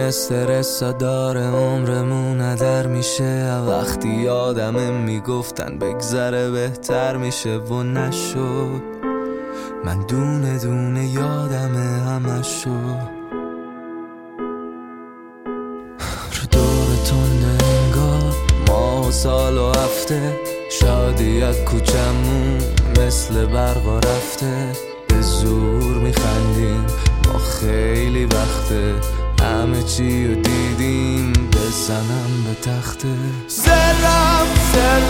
استرس داره عمرمون هدر میشه. وقتی یادمه میگفتن بگذره بهتر میشه و نشد. من دونه دونه یادمه همشو. رو دور تنده انگار ماه و سال و هفته، شادی از کوچمون مثل برقا رفته. به زور میخندیم ما خیلی وقته، همه چی رو دیدیم بزنم به تخته. سرم